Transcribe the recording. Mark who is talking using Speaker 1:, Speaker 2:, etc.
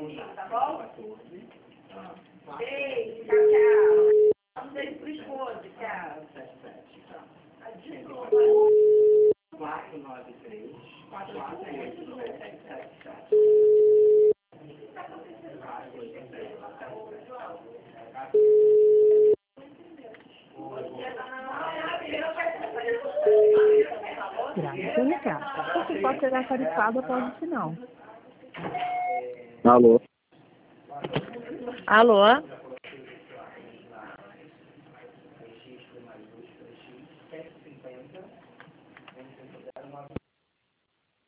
Speaker 1: tá bom? Beijo, tchau, tchau. Um beijo pro esposo, tchau.
Speaker 2: 493
Speaker 3: Grave seu recado. Você pode ser atarefado após o sinal.
Speaker 4: Alô?
Speaker 3: Alô?